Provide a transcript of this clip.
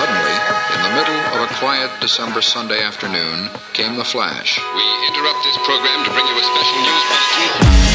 Suddenly, in the middle of a quiet December Sunday afternoon, came the flash. We interrupt this program to bring you a special news bulletin.